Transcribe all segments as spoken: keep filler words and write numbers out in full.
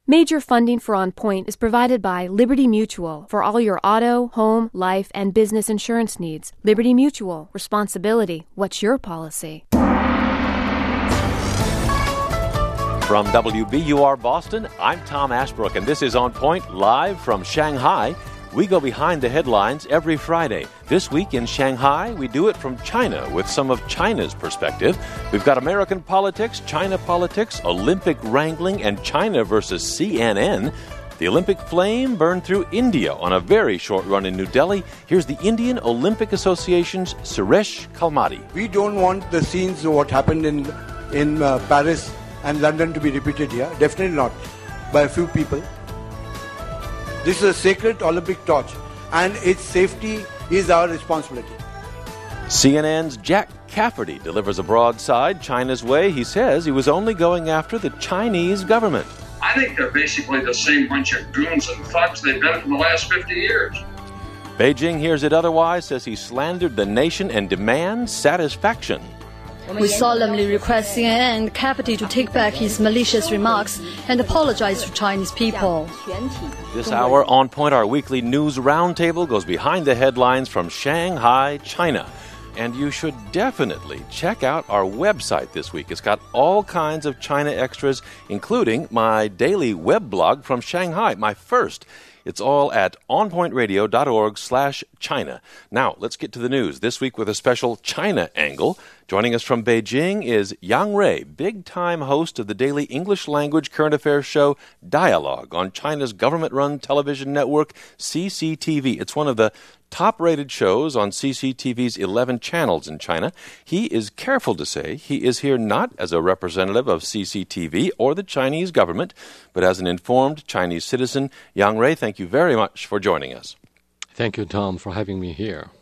Major funding for On Point is provided by Liberty Mutual for all your auto, home, life, and business insurance needs. Liberty Mutual. Responsibility. What's your policy? From W B U R Boston, I'm Tom Ashbrook, and this is On Point live from Shanghai. We go behind the headlines every Friday. This week in Shanghai, we do it from China with some of China's perspective. We've got American politics, China politics, Olympic wrangling, and China versus C N N. The Olympic flame burned through India on a very short run in New Delhi. Here's the Indian Olympic Association's Suresh Kalmadi. We don't want the scenes of what happened in, in uh, Paris and London to be repeated here. Definitely not by a few people. This is a sacred Olympic torch, and its safety is our responsibility. C N N's Jack Cafferty delivers a broadside China's way. He says he was only going after the Chinese government. I think they're basically the same bunch of goons and thugs they've been for the last fifty years. Beijing hears it otherwise, says he slandered the nation and demands satisfaction. We solemnly request C N N and Cafferty to take back his malicious remarks and apologize to Chinese people. This hour, On Point, our weekly news roundtable, goes behind the headlines from Shanghai, China. And you should definitely check out our website this week. It's got all kinds of China extras, including my daily web blog from Shanghai, my first. It's all at onpointradio.org slash China. Now, let's get to the news. This week with a special China angle. Joining us from Beijing is Yang Ray, big-time host of the daily English-language current affairs show Dialogue on China's government-run television network, C C T V. It's one of the top-rated shows on C C T V's eleven channels in China. He is careful to say he is here not as a representative of C C T V or the Chinese government, but as an informed Chinese citizen. Yang Ray, thank you very much for joining us. Thank you, Tom, for having me here.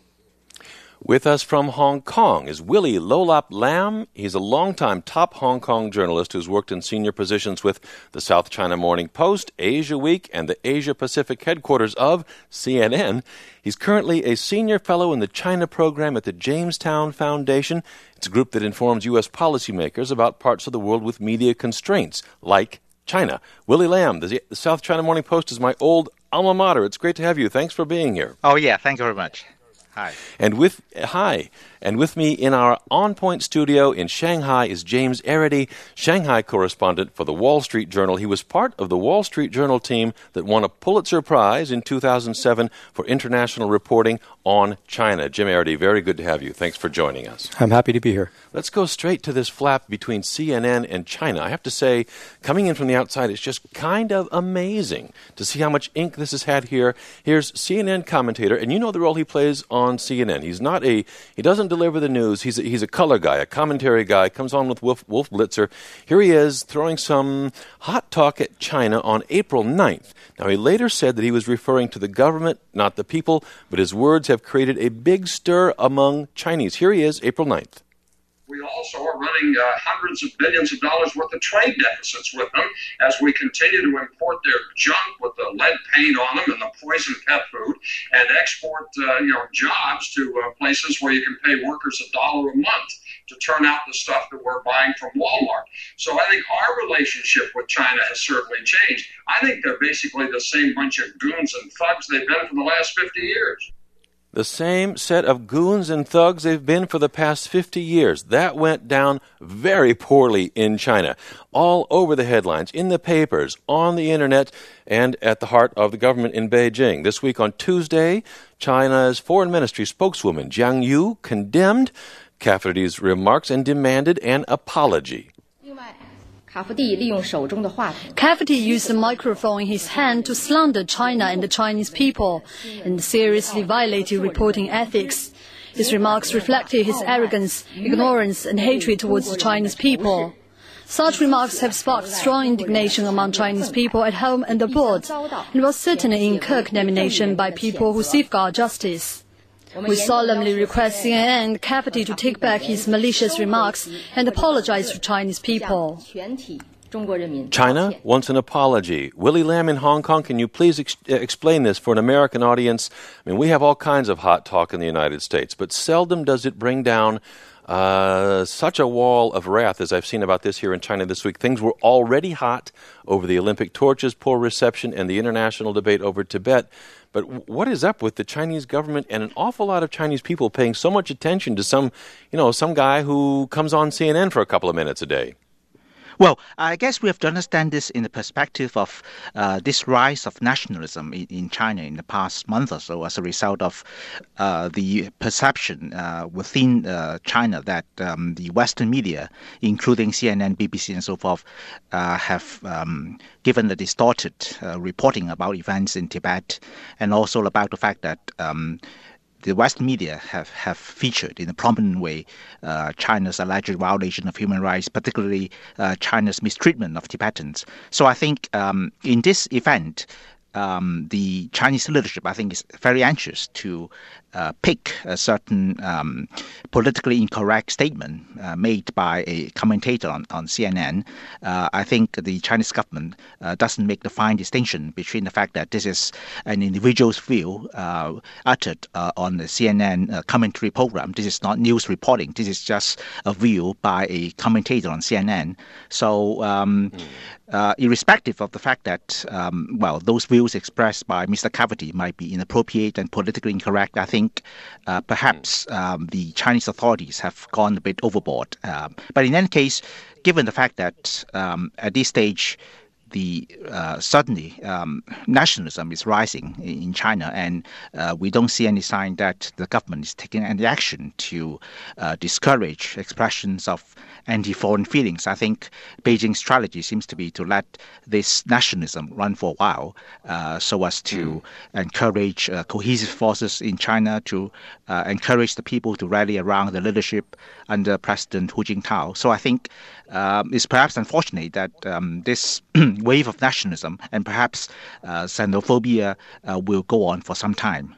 With us from Hong Kong is Willie Lolap Lam. He's a longtime top Hong Kong journalist who's worked in senior positions with the South China Morning Post, Asia Week, and the Asia Pacific headquarters of C N N. He's currently a senior fellow in the China program at the Jamestown Foundation. It's a group that informs U S policymakers about parts of the world with media constraints, like China. Willie Lam, the South China Morning Post is my old alma mater. It's great to have you. Thanks for being here. Oh, yeah. Thank you very much. Hi. And with hi, and with me in our On Point studio in Shanghai is James Arity, Shanghai correspondent for the Wall Street Journal. He was part of the Wall Street Journal team that won a Pulitzer Prize in two thousand seven for international reporting on China. Jim Arity, very good to have you. Thanks for joining us. I'm happy to be here. Let's go straight to this flap between C N N and China. I have to say, coming in from the outside, it's just kind of amazing to see how much ink this has had here. Here's C N N commentator, and you know the role he plays on C N N. He's not a, he doesn't deliver the news. He's a, he's a color guy, a commentary guy, comes on with Wolf, Wolf Blitzer. Here he is throwing some hot talk at China on April ninth. Now, he later said that he was referring to the government, not the people, but his words have created a big stir among Chinese. Here he is, April ninth. We also are running uh, hundreds of billions of dollars worth of trade deficits with them as we continue to import their junk with the lead paint on them and the poison pet food and export uh, you know, jobs to uh, places where you can pay workers a dollar a month to turn out the stuff that we're buying from Walmart. So I think our relationship with China has certainly changed. I think they're basically the same bunch of goons and thugs they've been for the last fifty years. The same set of goons and thugs they've been for the past fifty years. That went down very poorly in China. All over the headlines, in the papers, on the internet, and at the heart of the government in Beijing. This week on Tuesday, China's foreign ministry spokeswoman Jiang Yu condemned Cafferty's remarks and demanded an apology. Cafferty used the microphone in his hand to slander China and the Chinese people and seriously violated reporting ethics. His remarks reflected his arrogance, ignorance, and hatred towards the Chinese people. Such remarks have sparked strong indignation among Chinese people at home and abroad, and will certainly incur condemnation by people who safeguard justice. We solemnly request C N N and Cafferty to take back his malicious remarks and apologize to Chinese people. China wants an apology. Willie Lam in Hong Kong, can you please ex- explain this for an American audience? I mean, we have all kinds of hot talk in the United States, but seldom does it bring down uh, such a wall of wrath as I've seen about this here in China this week. Things were already hot over the Olympic torches, poor reception, and the international debate over Tibet. But w- what is up with the Chinese government and an awful lot of Chinese people paying so much attention to some, you know, some guy who comes on C N N for a couple of minutes a day? Well, I guess we have to understand this in the perspective of uh, this rise of nationalism in, in China in the past month or so as a result of uh, the perception uh, within uh, China that um, the Western media, including C N N, B B C and so forth, uh, have um, given a distorted uh, reporting about events in Tibet, and also about the fact that um, the Western media have, have featured in a prominent way uh, China's alleged violation of human rights, particularly uh, China's mistreatment of Tibetans. So I think um, in this event, um, the Chinese leadership, I think, is very anxious to uh, pick a certain um, politically incorrect statement uh, made by a commentator on, on C N N. Uh, I think the Chinese government uh, doesn't make the fine distinction between the fact that this is an individual's view uh, uttered uh, on the C N N uh, commentary program. This is not news reporting. This is just a view by a commentator on C N N. So um, mm. uh, irrespective of the fact that, um, well, those views expressed by Mister Cavity might be inappropriate and politically incorrect, I think uh, perhaps um, the Chinese authorities have gone a bit overboard. Uh, but in any case, given the fact that um, at this stage, the uh, suddenly um, nationalism is rising in, in China, and uh, we don't see any sign that the government is taking any action to uh, discourage expressions of anti-foreign feelings. I think Beijing's strategy seems to be to let this nationalism run for a while, uh, so as to mm. encourage uh, cohesive forces in China, to uh, encourage the people to rally around the leadership under President Hu Jintao. So I think um, it's perhaps unfortunate that um, this wave of nationalism and perhaps uh, xenophobia uh, will go on for some time.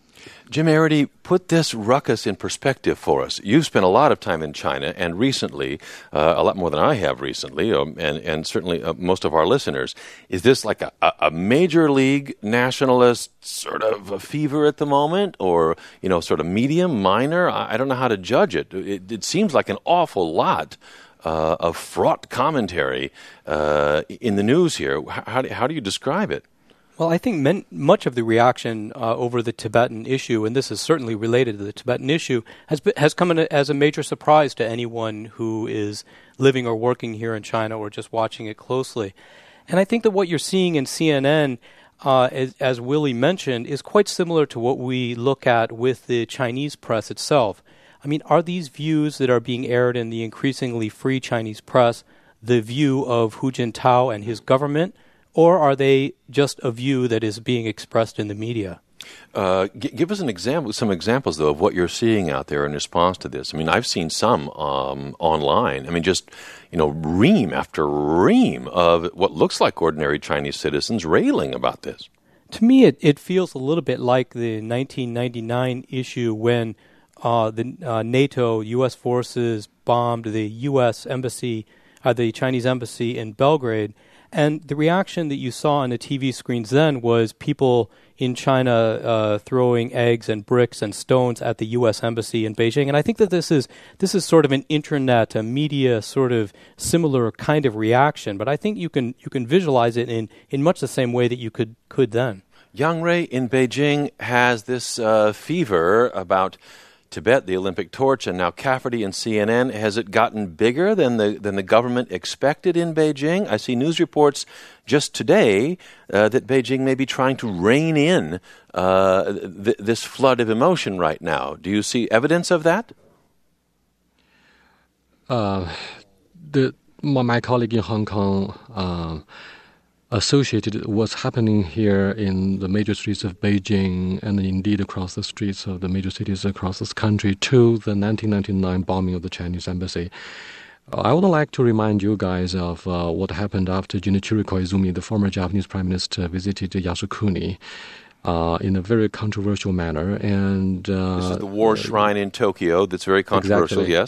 Jim Arity, put this ruckus in perspective for us. You've spent a lot of time in China, and recently, uh, a lot more than I have recently, um, and, and certainly uh, most of our listeners. Is this like a, a major league nationalist sort of a fever at the moment, or, you know, sort of medium, minor? I, I don't know how to judge it. It, it seems like an awful lot uh, of fraught commentary uh, in the news here. How do, how do you describe it? Well, I think men, much of the reaction uh, over the Tibetan issue, and this is certainly related to the Tibetan issue, has been, has come in a, as a major surprise to anyone who is living or working here in China or just watching it closely. And I think that what you're seeing in C N N, uh, as, as Willie mentioned, is quite similar to what we look at with the Chinese press itself. I mean, are these views that are being aired in the increasingly free Chinese press the view of Hu Jintao and his government? Or are they just a view that is being expressed in the media? Uh, g- give us an example, some examples, though, of what you're seeing out there in response to this. I mean, I've seen some um, online. I mean, just, you know, ream after ream of what looks like ordinary Chinese citizens railing about this. To me, it, it feels a little bit like the nineteen ninety-nine issue when uh, the uh, NATO U S forces bombed the U S embassy, uh, the Chinese embassy in Belgrade. And the reaction that you saw on the T V screens then was people in China uh, throwing eggs and bricks and stones at the U S embassy in Beijing. And I think that this is this is sort of an internet, a media sort of similar kind of reaction. But I think you can you can visualize it in, in much the same way that you could could then. Yang Rui in Beijing has this uh, fever about Tibet, the Olympic torch, and now Cafferty and C N N. Has it gotten bigger than the than the government expected in Beijing? I see news reports just today uh, that Beijing may be trying to rein in uh, th- this flood of emotion right now. Do you see evidence of that? Uh, the my colleague in Hong Kong uh, associated what's happening here in the major streets of Beijing and indeed across the streets of the major cities across this country to the nineteen ninety-nine bombing of the Chinese embassy. Uh, I would like to remind you guys of uh, what happened after Junichiro Koizumi, the former Japanese prime minister, visited Yasukuni uh, in a very controversial manner. And uh, this is the war shrine in Tokyo that's very controversial, exactly. yes?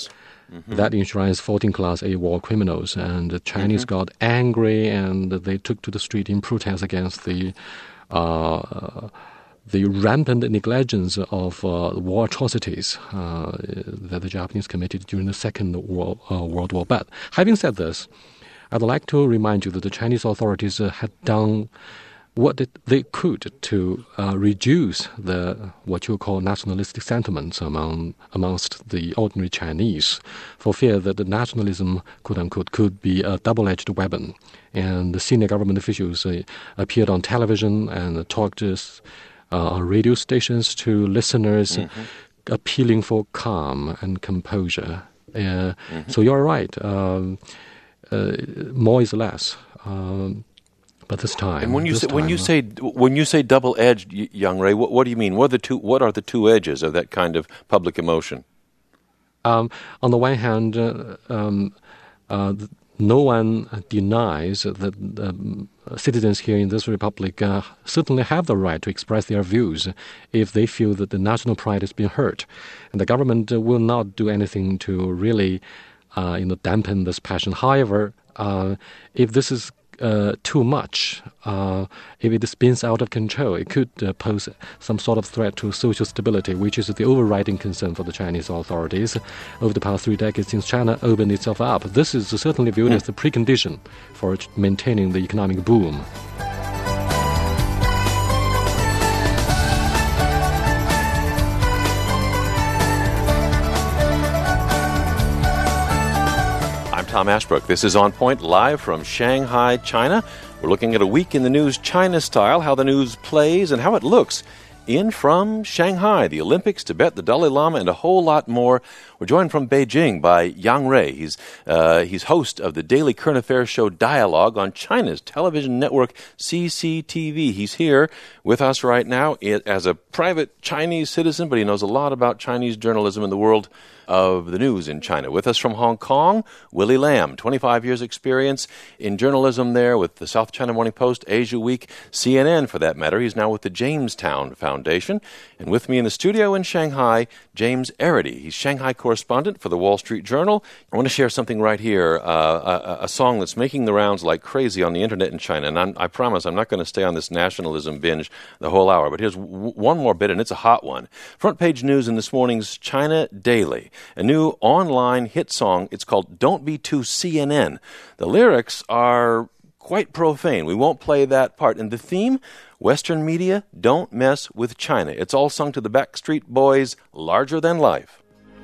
mm-hmm. that enshrines fourteen Class A war criminals. And the Chinese mm-hmm. got angry and they took to the street in protest against the uh, the rampant negligence of uh, war atrocities uh, that the Japanese committed during the Second World, uh, World War. But having said this, I'd like to remind you that the Chinese authorities uh, had done what it, they could to uh, reduce the what you call nationalistic sentiments among amongst the ordinary Chinese, for fear that the nationalism, quote unquote, could be a double-edged weapon. And the senior government officials uh, appeared on television and talked uh, on radio stations to listeners, mm-hmm. appealing for calm and composure. Uh, mm-hmm. So you're right. Um, uh, more is less. Um, But this time, and when you say, time, when you say when you say double-edged, Young Ray, what, what do you mean? What are the two What are the two edges of that kind of public emotion? Um, on the one hand, uh, um, uh, no one denies that um, citizens here in this republic uh, certainly have the right to express their views if they feel that the national pride has been hurt, and the government uh, will not do anything to really, uh, you know, dampen this passion. However, uh, if this is Uh, too much, uh, if it spins out of control, it could uh, pose some sort of threat to social stability, which is the overriding concern for the Chinese authorities over the past three decades since China opened itself up. This is certainly viewed mm. as the precondition for maintaining the economic boom. Tom Ashbrook. This is On Point, live from Shanghai, China. We're looking at a week in the news China style, how the news plays and how it looks. In from Shanghai, the Olympics, Tibet, the Dalai Lama, and a whole lot more. We're joined from Beijing by Yang Ray. He's uh, he's host of the daily current affairs show Dialogue on China's television network C C T V. He's here with us right now as a private Chinese citizen, but he knows a lot about Chinese journalism in the world of the news in China. With us from Hong Kong, Willie Lam, twenty-five years experience in journalism there with the South China Morning Post, Asia Week, C N N for that matter. He's now with the Jamestown Foundation. And with me in the studio in Shanghai, James Arity. He's Shanghai correspondent for the Wall Street Journal. I want to share something right here, uh, a, a song that's making the rounds like crazy on the internet in China. And I'm, I promise I'm not going to stay on this nationalism binge the whole hour, but here's w- one more bit, and it's a hot one. Front page news in this morning's China Daily. A new online hit song. It's called Don't Be Too C N N. The lyrics are quite profane. We won't play that part. And the theme, Western media, don't mess with China. It's all sung to the Backstreet Boys, Larger Than Life.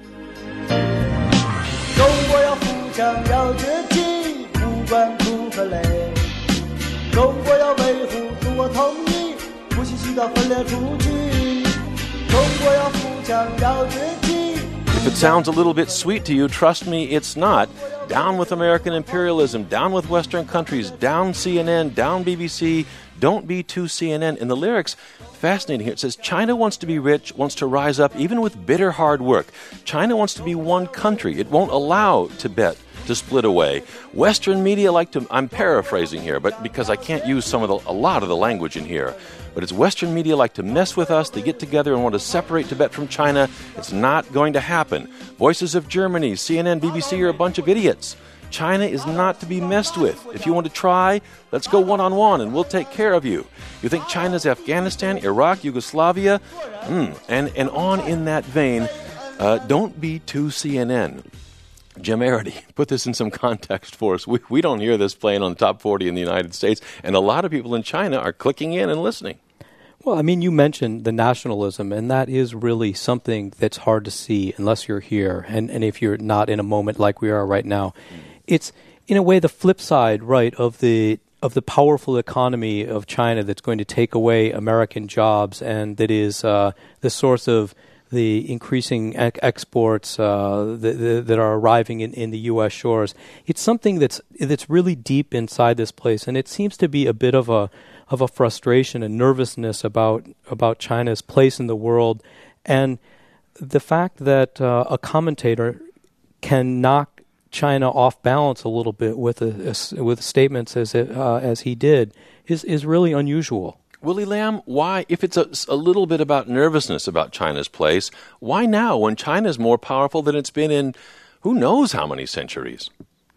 If it sounds a little bit sweet to you, trust me, it's not. Down with American imperialism, down with Western countries, down C N N, down B B C, don't be too C N N. In the lyrics, fascinating here, it says, China wants to be rich, wants to rise up, even with bitter hard work. China wants to be one country. It won't allow Tibet to split away. Western media like to, I'm paraphrasing here, but because I can't use some of the, a lot of the language in here, but it's Western media like to mess with us. They get together and want to separate Tibet from China. It's not going to happen. Voices of Germany, C N N, B B C are a bunch of idiots. China is not to be messed with. If you want to try, let's go one-on-one and we'll take care of you. You think China's Afghanistan, Iraq, Yugoslavia? Mm, and, and on in that vein, uh, don't be too C N N. Jim Arity, put this in some context for us. We, we don't hear this playing on the top forty in the United States, and a lot of people in China are clicking in and listening. Well, I mean, you mentioned the nationalism, and that is really something that's hard to see unless you're here, and, and if you're not in a moment like we are right now. It's, in a way, the flip side, right, of the of the powerful economy of China that's going to take away American jobs, and that is uh, the source of the increasing ec- exports uh, that, that are arriving in, in the U S shores. It's something that's that's really deep inside this place, and it seems to be a bit of a of a frustration and nervousness about about China's place in the world, and the fact that uh, a commentator can knock China off balance a little bit with a, a, with statements as it, uh, as he did is is really unusual. Willie Lam, why, if it's a, a little bit about nervousness about China's place, why now when China's more powerful than it's been in who knows how many centuries?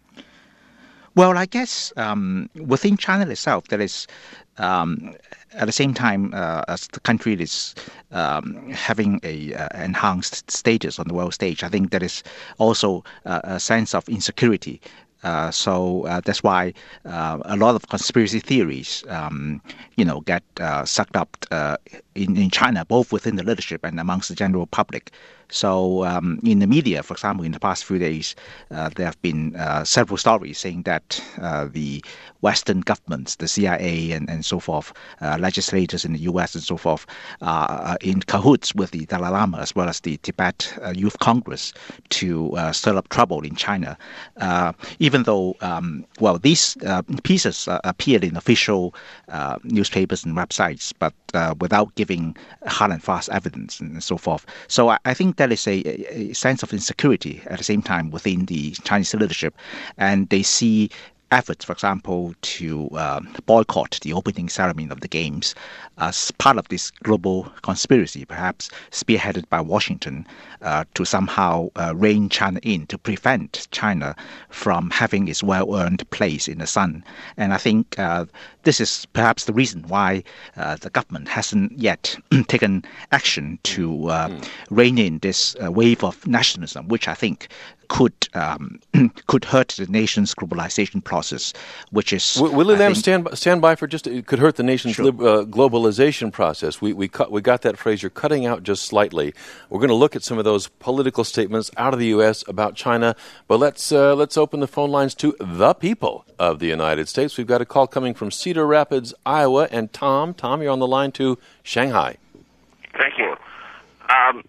Well, I guess um, within China itself, there is, um, at the same time, uh, as the country is um, having a uh, enhanced status on the world stage, I think there is also uh, a sense of insecurity. Uh, so uh, that's why uh, a lot of conspiracy theories, um, you know, get uh, sucked up uh, in, in China, both within the leadership and amongst the general public. So um, in the media, for example, in the past few days, uh, there have been uh, several stories saying that uh, the Western governments, the C I A and, and so forth, uh, legislators in the U S and so forth, are in cahoots with the Dalai Lama as well as the Tibet uh, Youth Congress to uh, stir up trouble in China. Uh, even though, um, well, these uh, pieces uh, appeared in official uh, newspapers and websites, but uh, without giving hard and fast evidence and so forth. So I, I think there is a, a sense of insecurity at the same time within the Chinese leadership, and they see efforts, for example, to uh, boycott the opening ceremony of the Games as part of this global conspiracy, perhaps spearheaded by Washington, uh, to somehow uh, rein China in, to prevent China from having its well-earned place in the sun. And I think uh, this is perhaps the reason why uh, the government hasn't yet taken action to uh, mm. rein in this uh, wave of nationalism, which I think could um, could hurt the nation's globalization process, which is... W- Willie Lam, stand, stand by for just... It could hurt the nation's sure. lib, uh, globalization process. We we, cut, we got that phrase. You're cutting out just slightly. We're going to look at some of those political statements out of the U S about China, but let's uh, let's open the phone lines to the people of the United States. We've got a call coming from Cedar Rapids, Iowa, and Tom. Tom, you're on the line to Shanghai. Thank you. Um,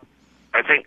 I think...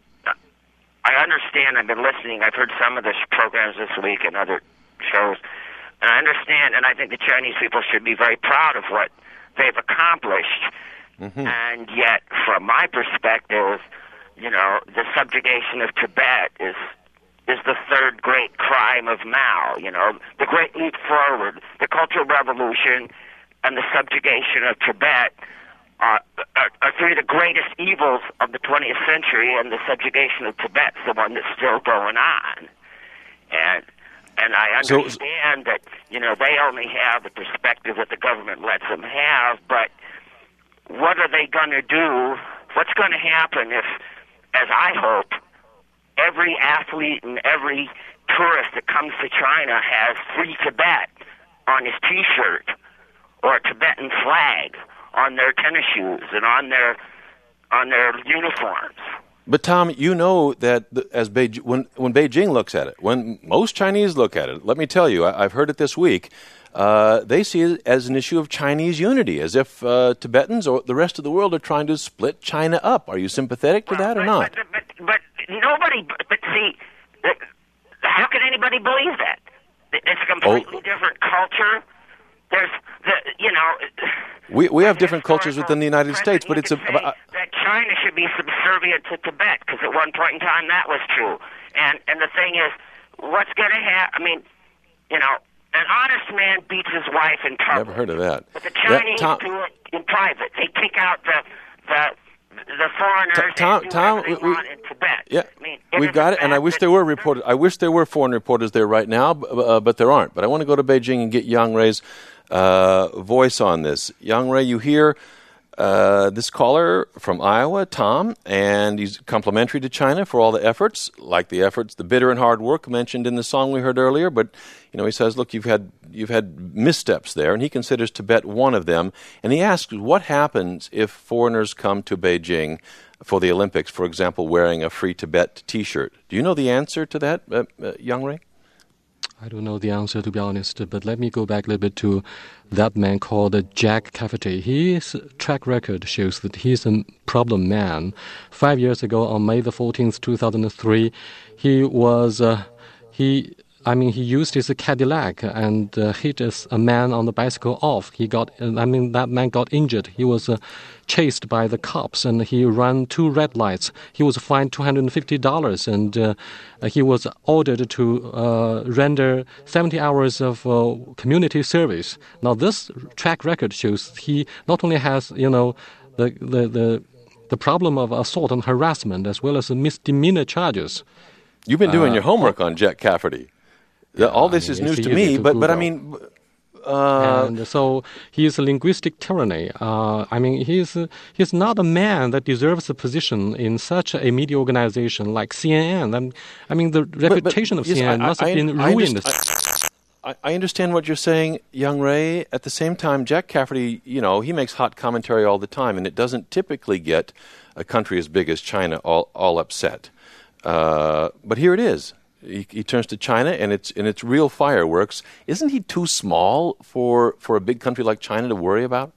I understand. I've been listening. I've heard some of the programs this week and other shows, and I understand, and I think the Chinese people should be very proud of what they've accomplished. Mm-hmm. And yet, from my perspective, you know, the subjugation of Tibet is is the third great crime of Mao. You know, the Great Leap Forward, the Cultural Revolution, and the subjugation of Tibet Uh, are, are three of the greatest evils of the twentieth century, and the subjugation of Tibet's the one that's still going on. And and I understand so, that, you know, they only have the perspective that the government lets them have, but what are they going to do? What's going to happen if, as I hope, every athlete and every tourist that comes to China has Free Tibet on his T-shirt or a Tibetan flag on their tennis shoes and on their on their uniforms? But Tom, you know that the, as Beijing, when when Beijing looks at it, when most Chinese look at it, let me tell you, I, I've heard it this week. Uh, they see it as an issue of Chinese unity, as if uh, Tibetans or the rest of the world are trying to split China up. Are you sympathetic to well, that or but, not? But, but, but nobody. But see, how can anybody believe that? It's a completely oh. different culture. There's, the, you know... We we have different cultures within the United States, but it's a... Uh, that China should be subservient to Tibet, because at one point in time that was true. And and the thing is, what's going to happen... I mean, you know, an honest man beats his wife in public. Never heard of that. But the Chinese that, Tom, do it in private. They kick out the... the the foreigners Tom, and do Tom, whatever they we, want in Tibet. Yeah, I mean, we've got it, and I wish there were reporters. I wish there were foreign reporters there right now, uh, but there aren't. But I want to go to Beijing and get Yang Rei's uh, voice on this. Yang Rei, you hear uh, this caller from Iowa, Tom, and he's complimentary to China for all the efforts, like the efforts, the bitter and hard work mentioned in the song we heard earlier. But you know, he says, look, you've had you've had missteps there, and he considers Tibet one of them. And he asks, what happens if foreigners come to Beijing for the Olympics, for example, wearing a Free Tibet T-shirt? Do you know the answer to that, uh, uh, Yang Rei? I don't know the answer, to be honest, but let me go back a little bit to that man called Jack Cafferty. His track record shows that he's a problem man. Five years ago, on May the fourteenth, two thousand three, he was... Uh, he... I mean, he used his Cadillac and uh, hit a, a man on the bicycle off. He got, I mean, that man got injured. He was uh, chased by the cops, and he ran two red lights. He was fined two hundred fifty dollars, and uh, he was ordered to uh, render seventy hours of uh, community service. Now, this track record shows he not only has, you know, the the the, the problem of assault and harassment, as well as misdemeanor charges. You've been doing uh, your homework on Jack Cafferty. Yeah, All this I is mean, news it's to easy me, to but but I Google. mean, uh, and so he is a linguistic tyranny. Uh, I mean, he's he's not a man that deserves a position in such a media organization like C N N. I'm, I mean, the reputation but, of yes, C N N I, must I, have been I ruined. underst- I, I understand what you're saying, Young Ray. At the same time, Jack Cafferty, you know, he makes hot commentary all the time, and it doesn't typically get a country as big as China all all upset. Uh, but here it is. He, he turns to China, and it's and it's real fireworks. Isn't he too small for for a big country like China to worry about?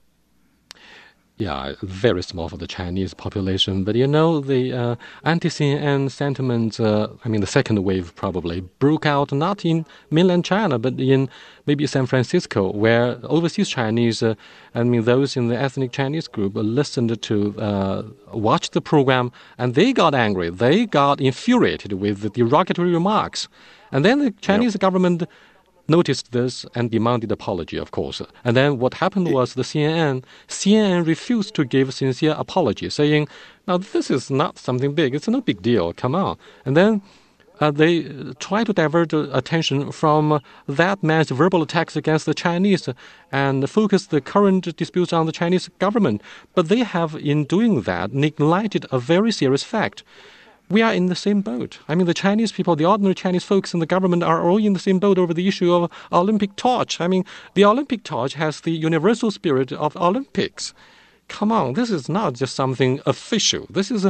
Yeah, very small for the Chinese population. But you know, the uh, anti-C N N sentiment, uh, I mean, the second wave probably broke out not in mainland China, but in maybe San Francisco, where overseas Chinese, uh, I mean, those in the ethnic Chinese group listened to, uh, watched the program, and they got angry. They got infuriated with the derogatory remarks. And then the Chinese yep. government noticed this and demanded apology, of course. And then what happened was the C N N, C N N refused to give sincere apology, saying, now this is not something big. It's no big deal. Come on. And then uh, they try to divert uh, attention from uh, that man's verbal attacks against the Chinese and focus the current disputes on the Chinese government. But they have, in doing that, neglected a very serious fact. We are in the same boat. I mean, the Chinese people, the ordinary Chinese folks in the government are all in the same boat over the issue of Olympic torch. I mean, the Olympic torch has the universal spirit of Olympics. Come on, this is not just something official. This is a,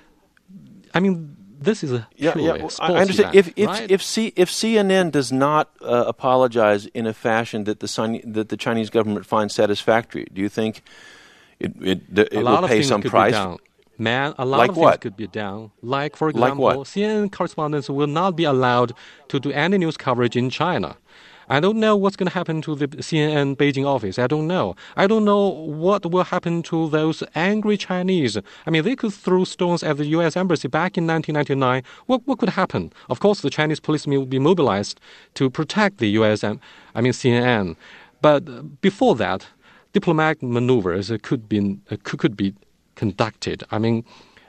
I mean, this is a yeah, purely yeah. Well, sports I understand. event, if if right? if, C, if C N N does not uh, apologize in a fashion that the Sun, that the Chinese government finds satisfactory, do you think it it, it a lot will pay of some could price? Be down. Man, a lot like of what? things could be down. Like, for like example, what? C N N correspondents will not be allowed to do any news coverage in China. I don't know what's going to happen to the C N N Beijing office. I don't know. I don't know what will happen to those angry Chinese. I mean, they could throw stones at the U S embassy back in nineteen ninety-nine. What what could happen? Of course, the Chinese police will be mobilized to protect the U S, I mean, C N N. But before that, diplomatic maneuvers could be could, could be conducted. I mean,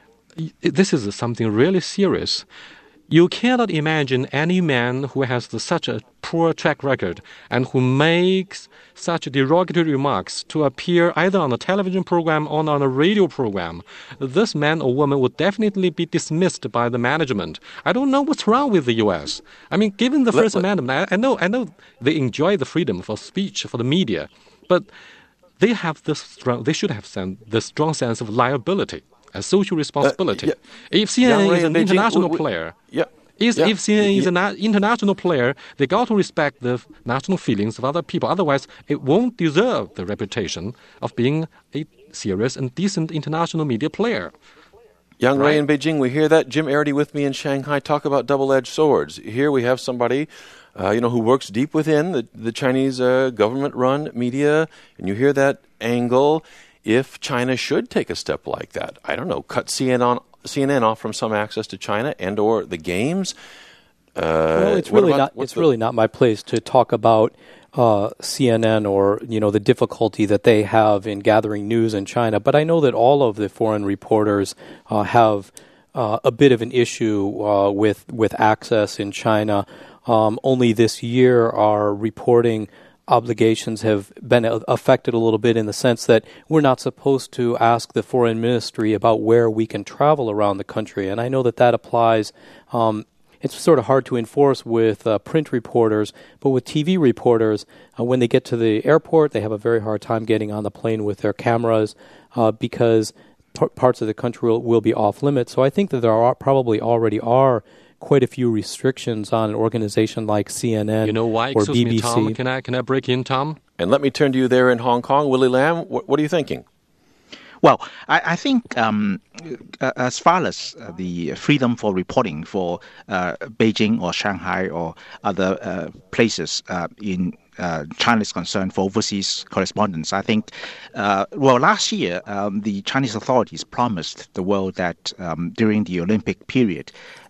this is something really serious. You cannot imagine any man who has the, such a poor track record and who makes such derogatory remarks to appear either on a television program or on a radio program. This man or woman would definitely be dismissed by the management. I don't know what's wrong with the U S. I mean, given the First Amendment, I, I know, I know they enjoy the freedom for speech for the media, but they have this strong, they should have some, the strong sense of liability, a social responsibility. Uh, yeah. If C N N is an Beijing, international we, we, player, yeah, is, yeah, if C N N yeah. is an na- international player, they got to respect the national feelings of other people. Otherwise, it won't deserve the reputation of being a serious and decent international media player. Young right? Ray in Beijing, we hear that. Jim Arity with me in Shanghai. Talk about double-edged swords. Here we have somebody Uh, you know, who works deep within the, the Chinese uh, government-run media, and you hear that angle. If China should take a step like that, I don't know, cut C N N, on, C N N off from some access to China and or the games. Uh, well, it's really about, not. It's the, really not my place to talk about uh, C N N or you know the difficulty that they have in gathering news in China. But I know that all of the foreign reporters uh, have uh, a bit of an issue uh, with with access in China. Um, only this year, our reporting obligations have been affected a little bit in the sense that we're not supposed to ask the foreign ministry about where we can travel around the country. And I know that that applies. Um, it's sort of hard to enforce with uh, print reporters, but with T V reporters, uh, when they get to the airport, they have a very hard time getting on the plane with their cameras uh, because p- parts of the country will, will be off limits. So I think that there are probably already are quite a few restrictions on an organization like C N N you know why? or Excuse B B C. Me, Tom. Can I, can I break in, Tom? And let me turn to you there in Hong Kong. Willie Lam, what, what are you thinking? Well, I, I think um, uh, as far as uh, the freedom for reporting for uh, Beijing or Shanghai or other uh, places uh, in uh, China is concerned for overseas correspondents, I think, uh, well, last year, um, the Chinese authorities promised the world that um, during the Olympic period,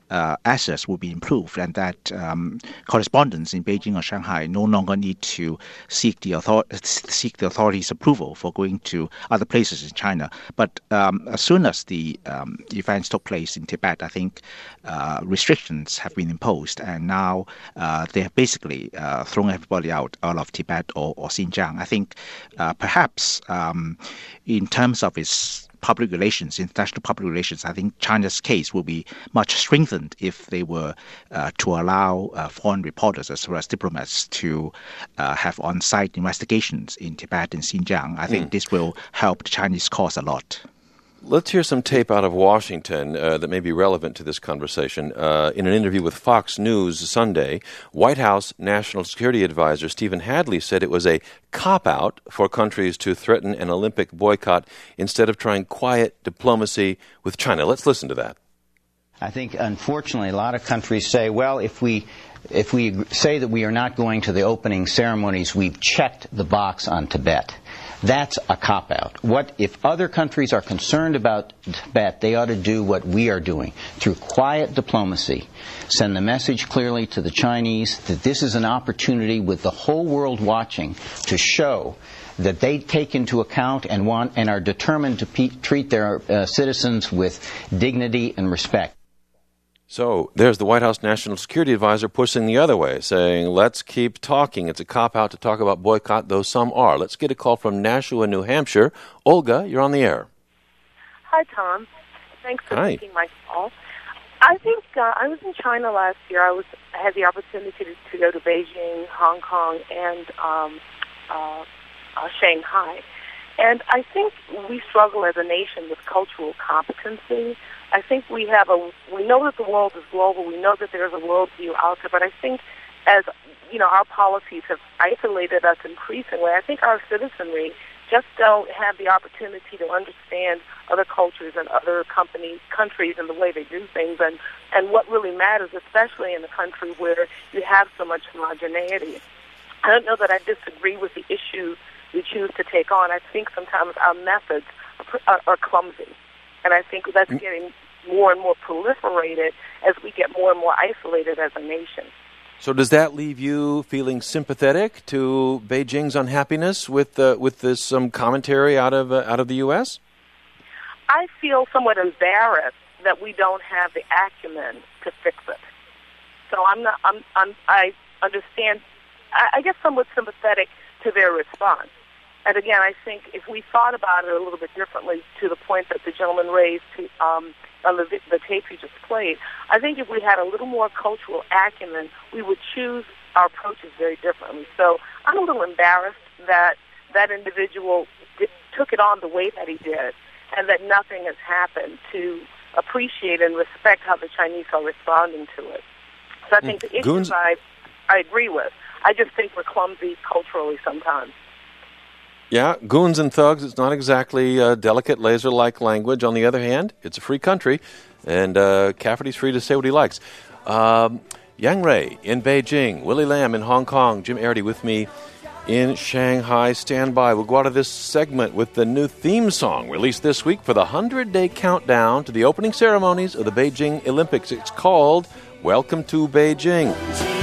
uh, access will be improved, and that um, correspondents in Beijing or Shanghai no longer need to seek the author- seek the authorities' approval for going to other places in China. But um, as soon as the um, events took place in Tibet, I think uh, restrictions have been imposed, and now uh, they have basically uh, thrown everybody out, out of Tibet or, or Xinjiang. I think uh, perhaps um, in terms of its public relations, international public relations, I think China's case will be much strengthened if they were uh, to allow uh, foreign reporters as well as diplomats to uh, have on-site investigations in Tibet and Xinjiang. I think mm. this will help the Chinese cause a lot. Let's hear some tape out of Washington uh, that may be relevant to this conversation. Uh, in an interview with Fox News Sunday, White House National Security Advisor Stephen Hadley said it was a cop-out for countries to threaten an Olympic boycott instead of trying quiet diplomacy with China. Let's listen to that. I think, unfortunately, a lot of countries say, well, if we if we say that we are not going to the opening ceremonies, we've checked the box on Tibet. That's a cop-out. What if other countries are concerned about Tibet, they ought to do what we are doing through quiet diplomacy. Send the message clearly to the Chinese that this is an opportunity with the whole world watching to show that they take into account and want and are determined to pe- treat their uh, citizens with dignity and respect. So there's the White House National Security Advisor pushing the other way, saying, let's keep talking. It's a cop-out to talk about boycott, though some are. Let's get a call from Nashua, New Hampshire. Olga, you're on the air. Hi, Tom. Thanks for Hi. taking my call. I think uh, I was in China last year. I was I had the opportunity to, to go to Beijing, Hong Kong, and um, uh, uh, Shanghai. And I think we struggle as a nation with cultural competency. I think we have a, we know that the world is global, we know that there's a worldview out there, but I think as, you know, our policies have isolated us increasingly, I think our citizenry just don't have the opportunity to understand other cultures and other companies, countries and the way they do things and, and what really matters, especially in a country where you have so much homogeneity. I don't know that I disagree with the issues we choose to take on. I think sometimes our methods are, are, are clumsy. And I think that's getting more and more proliferated as we get more and more isolated as a nation. So does that leave you feeling sympathetic to Beijing's unhappiness with uh, with this some um, commentary out of uh, out of the U S? I feel somewhat embarrassed that we don't have the acumen to fix it. So I'm not. I'm. I'm I understand. I, I guess somewhat sympathetic to their response. And again, I think if we thought about it a little bit differently, to the point that the gentleman raised to, um, on the, the tape he just played, I think if we had a little more cultural acumen, we would choose our approaches very differently. So I'm a little embarrassed that that individual did, took it on the way that he did, and that nothing has happened to appreciate and respect how the Chinese are responding to it. So I think mm. the issues Goons- I, I agree with. I just think we're clumsy culturally sometimes. Yeah, goons and thugs, it's not exactly uh, delicate, laser-like language. On the other hand, it's a free country, and uh, Cafferty's free to say what he likes. Um, Yang Rui in Beijing, Willie Lam in Hong Kong, Jim Airdy with me in Shanghai. Stand by. We'll go out of this segment with the new theme song released this week for the hundred-day countdown to the opening ceremonies of the Beijing Olympics. It's called Welcome to Beijing.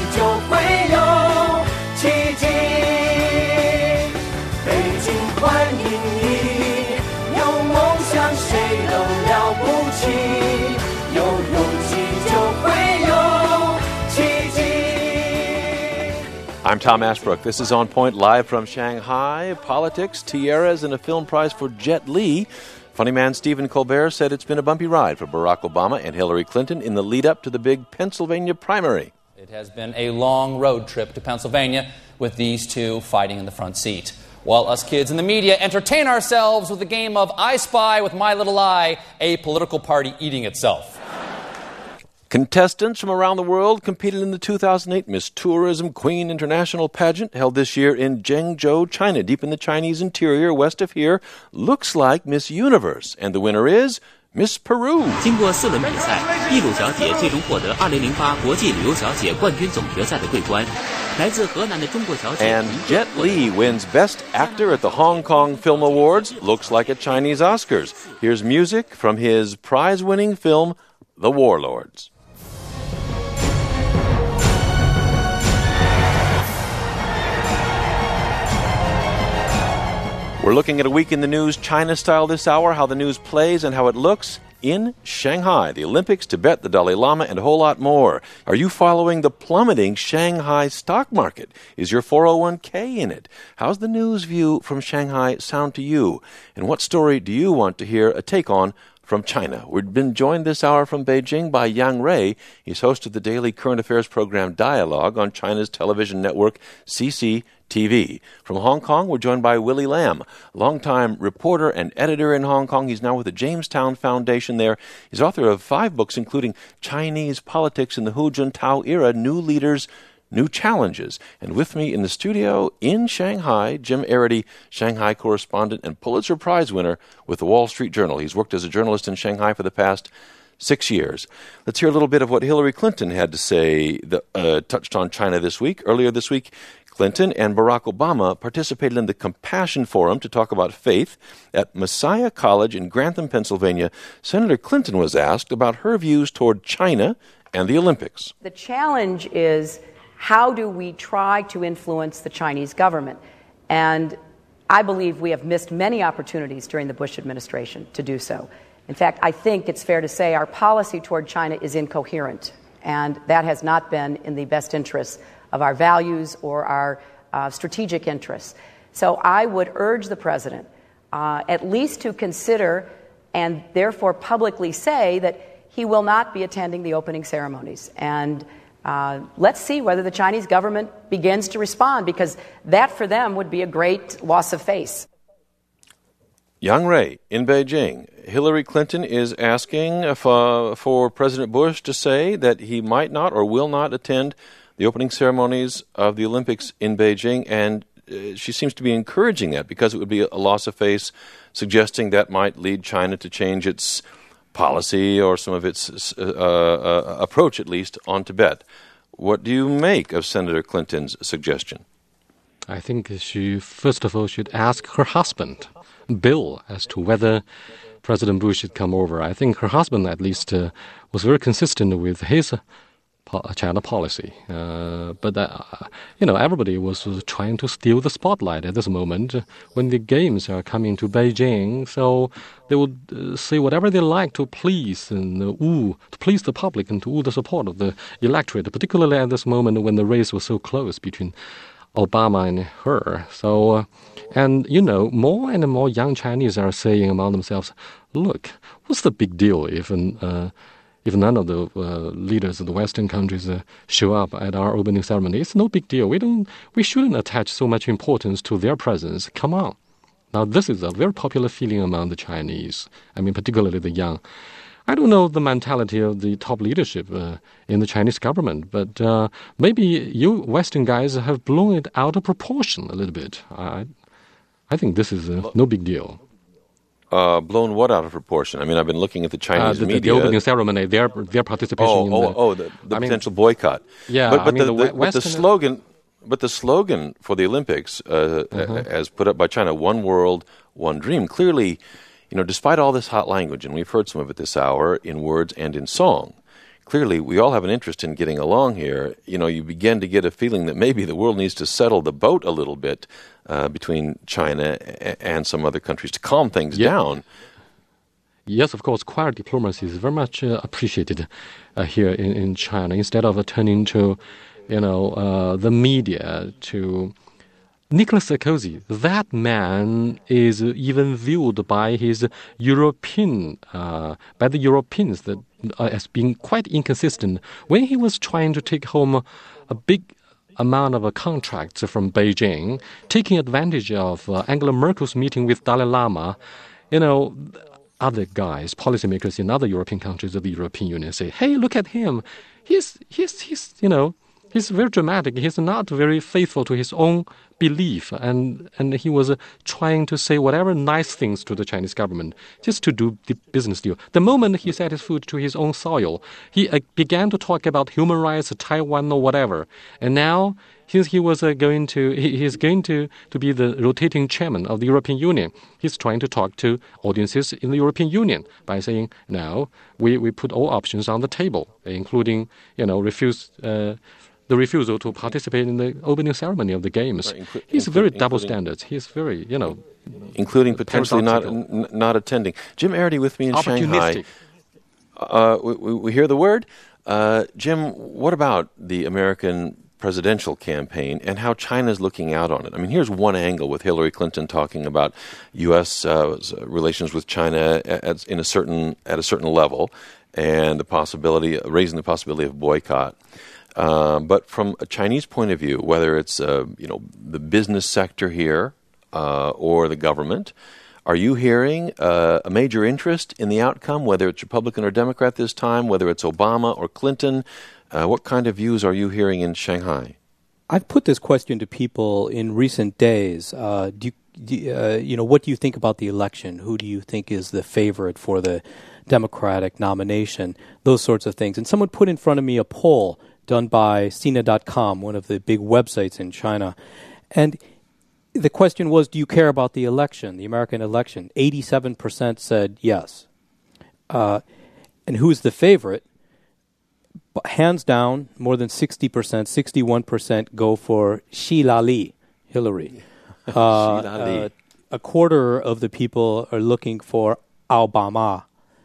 I'm Tom Ashbrook. This is On Point, live from Shanghai. Politics, tiaras, and a film prize for Jet Li. Funny man Stephen Colbert said it's been a bumpy ride for Barack Obama and Hillary Clinton in the lead-up to the big Pennsylvania primary. It has been a long road trip to Pennsylvania with these two fighting in the front seat, while us kids in the media entertain ourselves with a game of I Spy with My Little Eye, a political party eating itself. Contestants from around the world competed in the two thousand eight Miss Tourism Queen International pageant held this year in Zhengzhou, China, deep in the Chinese interior west of here. Looks like Miss Universe. And the winner is Miss Peru. 经过四轮比赛，秘鲁小姐最终获得二零零八国际旅游小姐冠军总决赛的桂冠。来自河南的中国小姐 And Jet Li wins Best Actor at the Hong Kong Film Awards. Looks like a Chinese Oscars. Here's music from his prize-winning film, The Warlords. We're looking at a week in the news China style this hour, how the news plays and how it looks in Shanghai, the Olympics, Tibet, the Dalai Lama, and a whole lot more. Are you following the plummeting Shanghai stock market? Is your four oh one k in it? How's the news view from Shanghai sound to you? And what story do you want to hear a take on from China? We've been joined this hour from Beijing by Yang Rui. He's host of the daily current affairs program Dialogue on China's television network C C T V. From Hong Kong, we're joined by Willie Lam, longtime reporter and editor in Hong Kong. He's now with the Jamestown Foundation there. He's author of five books, including Chinese Politics in the Hu Jintao Era, New Leaders, New Challenges. And with me in the studio in Shanghai, Jim Arity, Shanghai correspondent and Pulitzer Prize winner with the Wall Street Journal. He's worked as a journalist in Shanghai for the past six years. Let's hear a little bit of what Hillary Clinton had to say that uh, touched on China this week. Earlier this week, Clinton and Barack Obama participated in the Compassion Forum to talk about faith at Messiah College in Grantham, Pennsylvania. Senator Clinton was asked about her views toward China and the Olympics. The challenge is, how do we try to influence the Chinese government? And I believe we have missed many opportunities during the Bush administration to do so. In fact, I think it's fair to say our policy toward China is incoherent, and that has not been in the best interests of our values or our uh, strategic interests. So I would urge the president uh, at least to consider and therefore publicly say that he will not be attending the opening ceremonies. And uh, let's see whether the Chinese government begins to respond, because that for them would be a great loss of face. Yang Rui in Beijing. Hillary Clinton is asking for, for President Bush to say that he might not or will not attend the opening ceremonies of the Olympics in Beijing, and uh, she seems to be encouraging that because it would be a loss of face, suggesting that might lead China to change its policy or some of its uh, uh, approach, at least, on Tibet. What do you make of Senator Clinton's suggestion? I think she, first of all, should ask her husband, Bill, as to whether President Bush should come over. I think her husband, at least, uh, was very consistent with his uh, China policy. Uh, but, uh, you know, everybody was, was trying to steal the spotlight at this moment when the games are coming to Beijing. So they would uh, say whatever they like to please and uh, woo, to please the public and to woo the support of the electorate, particularly at this moment when the race was so close between Obama and her. So, uh, and, you know, more and more young Chinese are saying among themselves, look, what's the big deal if an, uh, if none of the uh, leaders of the Western countries uh, show up at our opening ceremony? It's no big deal. We don't, we shouldn't attach so much importance to their presence. Come on. Now, this is a very popular feeling among the Chinese. I mean, particularly the young. I don't know the mentality of the top leadership uh, in the Chinese government, but uh, maybe you Western guys have blown it out of proportion a little bit. I, I think this is uh, no big deal. Uh, blown what out of proportion? I mean, I've been looking at the Chinese uh, the, media. The opening ceremony, their their participation. Oh, in oh, the, oh, the, the I potential mean, boycott. Yeah, but, but I mean, the, the, the, but the slogan, but the slogan for the Olympics, uh, uh-huh. as put up by China, "One World, One Dream." Clearly, you know, despite all this hot language, and we've heard some of it this hour in words and in song, clearly we all have an interest in getting along here. You know, you begin to get a feeling that maybe the world needs to settle the boat a little bit uh, between China and some other countries to calm things yeah. down. Yes, of course, quiet diplomacy is very much uh, appreciated uh, here in, in China. Instead of uh, turning to, you know, uh, the media to Nicolas Sarkozy, that man is even viewed by his European, uh, by the Europeans that uh, as being quite inconsistent. When he was trying to take home a big amount of uh, contracts from Beijing, taking advantage of uh, Angela Merkel's meeting with Dalai Lama, you know, other guys, policymakers in other European countries of the European Union say, hey, look at him. He's, he's, he's, you know, he's very dramatic. He's not very faithful to his own belief. And, and he was uh, trying to say whatever nice things to the Chinese government just to do the business deal. The moment he set his foot to his own soil, he uh, began to talk about human rights, Taiwan or whatever. And now Since he was uh, going to, he, he's going to, to be the rotating chairman of the European Union. He's trying to talk to audiences in the European Union by saying, no, we, we put all options on the table, including, you know, refuse, uh, the refusal to participate in the opening ceremony of the Games. Right, Inclu- he's inclu- very double including- standards. He's very, you know, including potentially not paradoxical. n- not attending. Jim Arity with me in Shanghai. Opportunistic. Uh, we, we we hear the word. Uh, Jim, what about the American presidential campaign and how China's looking out on it? I mean, here's one angle with Hillary Clinton talking about U S uh, relations with China at, in a certain at a certain level, and the possibility raising the possibility of boycott. Uh, but from a Chinese point of view, whether it's uh, you know the business sector here uh, or the government, are you hearing uh, a major interest in the outcome, whether it's Republican or Democrat this time, whether it's Obama or Clinton? Uh, what kind of views are you hearing in Shanghai? I've put this question to people in recent days. Uh, do you, do, uh, you know, what do you think about the election? Who do you think is the favorite for the Democratic nomination? Those sorts of things. And someone put in front of me a poll done by Sina dot com, one of the big websites in China. And the question was, do you care about the election, the American election? eighty-seven percent said yes. Uh, and who's the favorite? Hands down, more than sixty percent, sixty-one percent go for Xi Li, Hillary. Uh, uh, a quarter of the people are looking for Obama.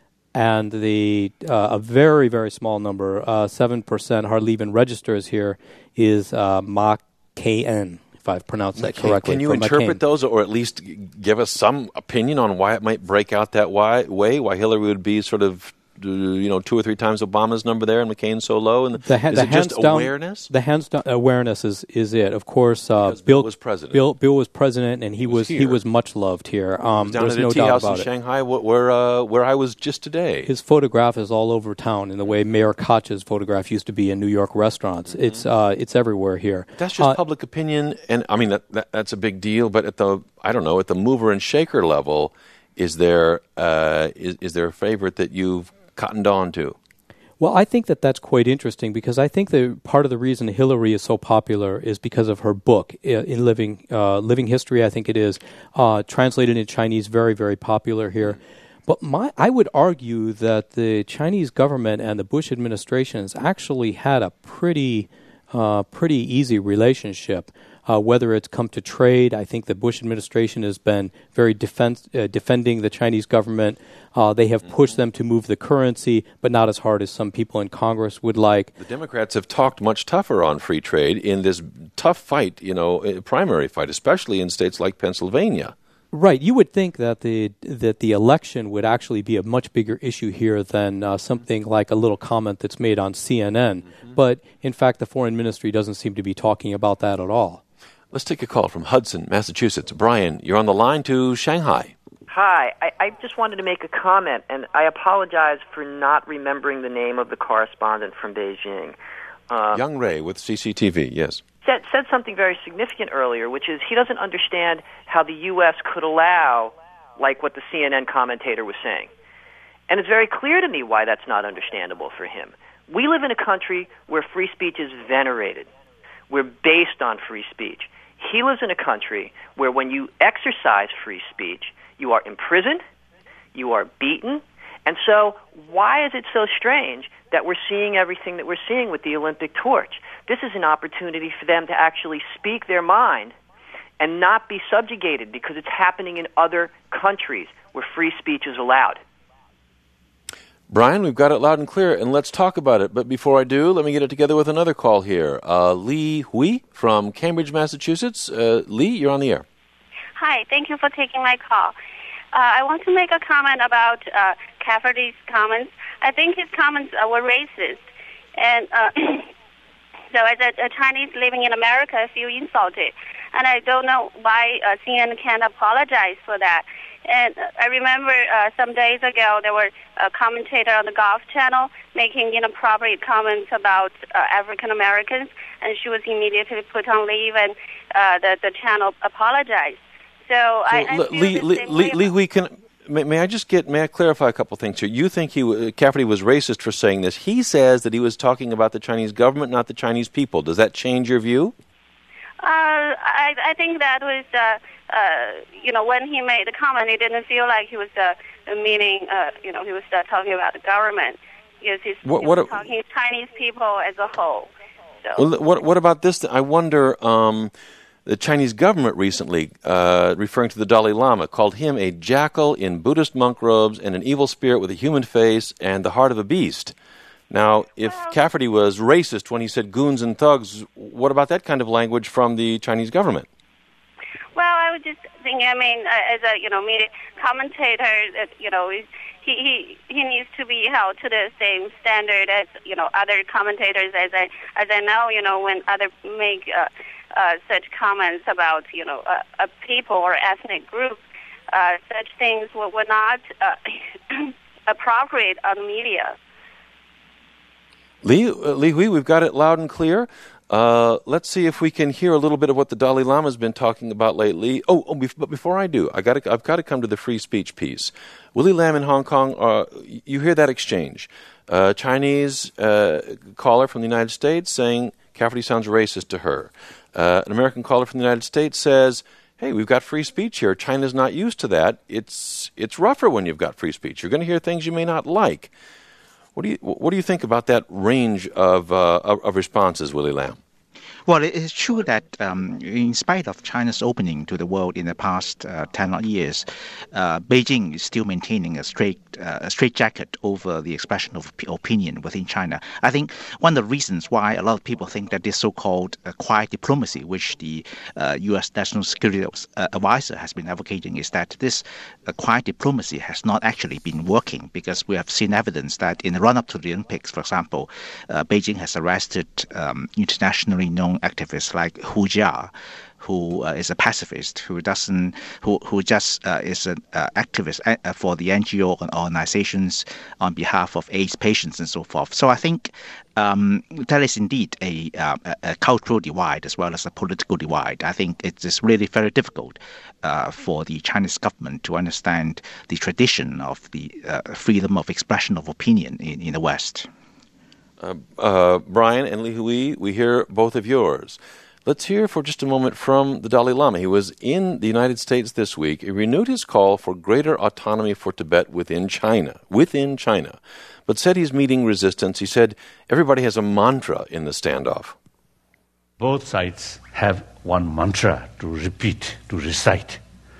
And the uh, a very, very small number, uh, seven percent, hardly even registers here, is uh, Ma K-N, if I've pronounced that Can, correctly. can you from interpret McCain. those, or at least g- give us some opinion on why it might break out that why, way, why Hillary would be sort of, uh, you know, two or three times Obama's number there and McCain so low? And The, ha- is the it just hands down, awareness? The hands down awareness is, is it. Of course, uh, Because Bill was president. Bill, Bill was president, and he, He was was he here. was much loved here. Um, Down there's at a no tea doubt house about in it. Shanghai, wh- where uh, where I was just today. His photograph is all over town, in the way Mayor Koch's photograph used to be in New York restaurants. Mm-hmm. It's uh, it's everywhere here. That's just Uh, public opinion, and I mean that, that that's a big deal. But at the I don't know at the mover and shaker level, is there uh, is is there a favorite that you've cottoned on to? Well, I think that that's quite interesting, because I think that part of the reason Hillary is so popular is because of her book, uh, in Living uh, Living History, I think it is, uh, translated in Chinese, very, very popular here. But my, I would argue that the Chinese government and the Bush administration has actually had a pretty, uh, pretty easy relationship. Uh, whether it's come to trade, I think the Bush administration has been very defense, uh, defending the Chinese government. Uh, they have pushed them to move the currency, but not as hard as some people in Congress would like. The Democrats have talked much tougher on free trade in this tough fight, you know, uh, primary fight, especially in states like Pennsylvania. Right. You would think that the that the election would actually be a much bigger issue here than uh, something like a little comment that's made on C N N. Mm-hmm. But, in fact, the foreign ministry doesn't seem to be talking about that at all. Let's take a call from Hudson, Massachusetts. Brian, you're on the line to Shanghai. Hi. I, I just wanted to make a comment, and I apologize for not remembering the name of the correspondent from Beijing. Uh, Young Ray with C C T V, yes. Said, said something very significant earlier, which is he doesn't understand how the U S could allow, like what the C N N commentator was saying. And it's very clear to me why that's not understandable for him. We live in a country where free speech is venerated. We're based on free speech. He lives in a country where when you exercise free speech, you are imprisoned, you are beaten, and so why is it so strange that we're seeing everything that we're seeing with the Olympic torch? This is an opportunity for them to actually speak their mind and not be subjugated, because it's happening in other countries where free speech is allowed. Brian, we've got it loud and clear, and let's talk about it. But before I do, let me get it together with another call here. Uh, Li Hui from Cambridge, Massachusetts. Uh, Li, you're on the air. Hi, thank you for taking my call. Uh, I want to make a comment about uh, Cafferty's comments. I think his comments uh, were racist. And uh, so as a, a Chinese living in America, I feel insulted. And I don't know why uh, C N N can't apologize for that. And I remember uh, some days ago there were a commentator on the Golf Channel making inappropriate comments about uh, African Americans, and she was immediately put on leave, and uh, the the channel apologized. So, so I, I Li, feel Li, the Li, same Li, way Li Hui, can may, may I just get may I clarify a couple things here? You think he uh, Cafferty was racist for saying this? He says that he was talking about the Chinese government, not the Chinese people. Does that change your view? Uh, I, I think that was, uh, uh, you know, when he made the comment, it didn't feel like he was uh, meaning, uh, you know, he was uh, talking about the government. Because he's, What- he what was a- talking Chinese people as a whole. So. Well, what what about this? I wonder. Um, The Chinese government recently, uh, referring to the Dalai Lama, called him a jackal in Buddhist monk robes and an evil spirit with a human face and the heart of a beast. Now, if Cafferty was racist when he said goons and thugs, what about that kind of language from the Chinese government? Well, I would just think, I mean, uh, as a, you know, media commentator, uh, you know, he, he he needs to be held to the same standard as, you know, other commentators. As I as I know, you know, when other make uh, uh, such comments about, you know, a, a people or ethnic group, uh, such things were, were not uh, appropriate on the media. Li, uh, Li Hui, we've got it loud and clear. Uh, let's see if we can hear a little bit of what the Dalai Lama has been talking about lately. Oh, oh but before I do, I got I've got to come to the free speech piece. Willie Lam in Hong Kong, uh, you hear that exchange. Uh, Chinese uh, caller from the United States saying Cafferty sounds racist to her. Uh, an American caller from the United States says, hey, we've got free speech here. China's not used to that. It's it's rougher when you've got free speech. You're going to hear things you may not like. What do you what do you think about that range of uh, of, of responses, Willie Lam? Well, it is true that um, in spite of China's opening to the world in the past uh, ten years, uh, Beijing is still maintaining a straight uh, a straitjacket over the expression of opinion within China. I think one of the reasons why a lot of people think that this so-called uh, quiet diplomacy, which the uh, U S National Security uh, Advisor has been advocating, is that this uh, quiet diplomacy has not actually been working, because we have seen evidence that in the run-up to the Olympics, for example, uh, Beijing has arrested um, internationally known activists like Hu Jia, who uh, is a pacifist, who doesn't, who who just uh, is an uh, activist uh, for the N G O organizations on behalf of AIDS patients and so forth. So I think um, that is indeed a, uh, a cultural divide as well as a political divide. I think it is really very difficult uh, for the Chinese government to understand the tradition of the uh, freedom of expression of opinion in, in the West. Uh, uh, Brian and Li Hui, we hear both of yours. Let's hear for just a moment from the Dalai Lama. He was in the United States this week. He renewed his call for greater autonomy for Tibet within China, within China, but said he's meeting resistance. He said everybody has a mantra in the standoff. Both sides have one mantra to repeat, to recite.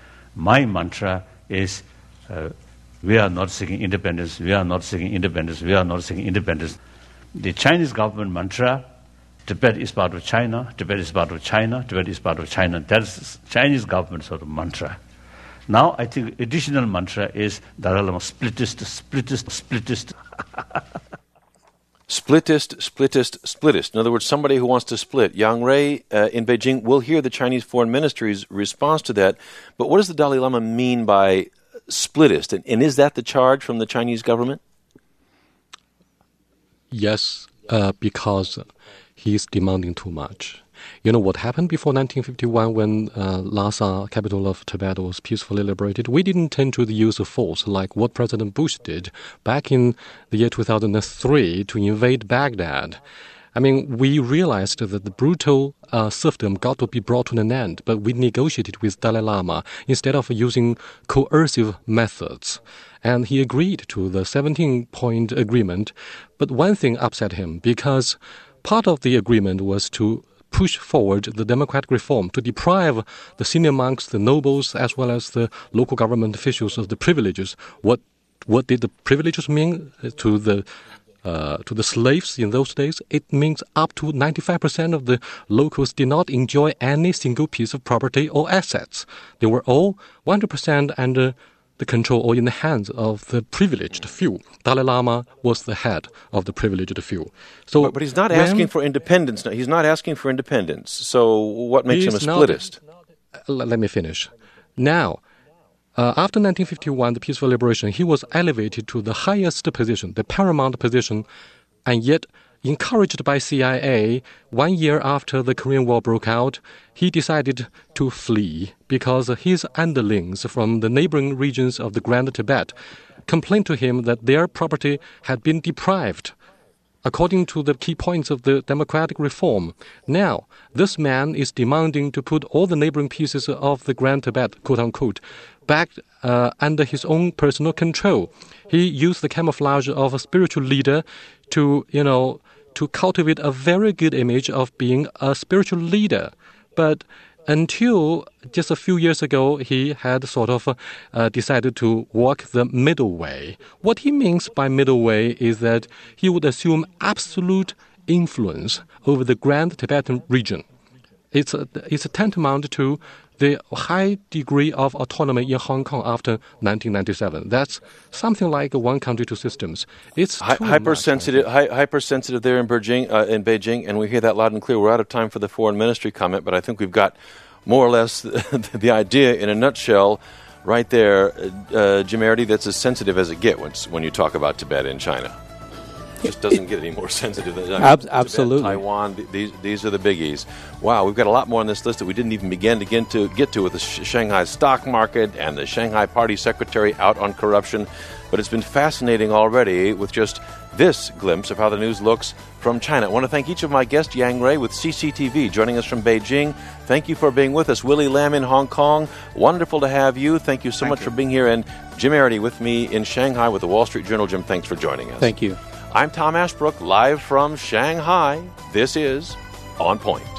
My mantra is, uh, we are not seeking independence, we are not seeking independence, we are not seeking independence. The Chinese government mantra, Tibet is part of China, Tibet is part of China, Tibet is part of China. That's Chinese government sort of mantra. Now I think additional mantra is Dalai Lama splittist, splittist, splittist. Splittist, splittist, splittist. In other words, somebody who wants to split. Yang Rui uh, in Beijing will hear the Chinese Foreign Ministry's response to that. But what does the Dalai Lama mean by splittist? And, and is that the charge from the Chinese government? Yes, uh, because he's demanding too much. You know what happened before nineteen fifty-one when uh, Lhasa, capital of Tibet, was peacefully liberated? We didn't tend to the use of force like what President Bush did back in the year two thousand three to invade Baghdad. I mean, we realized that the brutal uh, serfdom got to be brought to an end, but we negotiated with Dalai Lama instead of using coercive methods. And he agreed to the seventeen-point agreement. But one thing upset him, because part of the agreement was to push forward the democratic reform, to deprive the senior monks, the nobles, as well as the local government officials of the privileges. What what did the privileges mean to the Uh, to the slaves in those days? It means up to ninety-five percent of the locals did not enjoy any single piece of property or assets. They were all one hundred percent under the control or in the hands of the privileged few. Dalai Lama was the head of the privileged few. So, but, but he's not asking for independence. No, he's not asking for independence. So what makes him a splittist? Not, let me finish. Now, Uh, after nineteen fifty-one, the peaceful liberation, he was elevated to the highest position, the paramount position, and yet, encouraged by C I A, one year after the Korean War broke out, he decided to flee because his underlings from the neighboring regions of the Grand Tibet complained to him that their property had been deprived according to the key points of the democratic reform. Now, this man is demanding to put all the neighboring pieces of the Grand Tibet, quote-unquote, back uh, under his own personal control. He used the camouflage of a spiritual leader to, you know, to cultivate a very good image of being a spiritual leader. But until just a few years ago, he had sort of uh, decided to walk the middle way. What he means by middle way is that he would assume absolute influence over the Grand Tibetan region. It's a, it's a tantamount to the high degree of autonomy in Hong Kong after nineteen ninety-seven. That's something like one country, two systems. It's Hi- hypersensitive, hi- hypersensitive there in Beijing, uh, in Beijing, and we hear that loud and clear. We're out of time for the foreign ministry comment, but I think we've got more or less the, the idea in a nutshell right there, uh, Jim Arity, that's as sensitive as it gets when, when you talk about Tibet in China. It just doesn't get any more sensitive than that. Ab- absolutely. Tibet, Taiwan, th- these these are the biggies. Wow, we've got a lot more on this list that we didn't even begin to get to, get to with the Sh- Shanghai stock market and the Shanghai Party Secretary out on corruption. But it's been fascinating already with just this glimpse of how the news looks from China. I want to thank each of my guests, Yang Ray with C C T V, joining us from Beijing. Thank you for being with us. Willie Lam in Hong Kong, wonderful to have you. Thank you so Thank much you. for being here. And Jim Arity with me in Shanghai with the Wall Street Journal. Jim, thanks for joining us. Thank you. I'm Tom Ashbrook, live from Shanghai. This is On Point.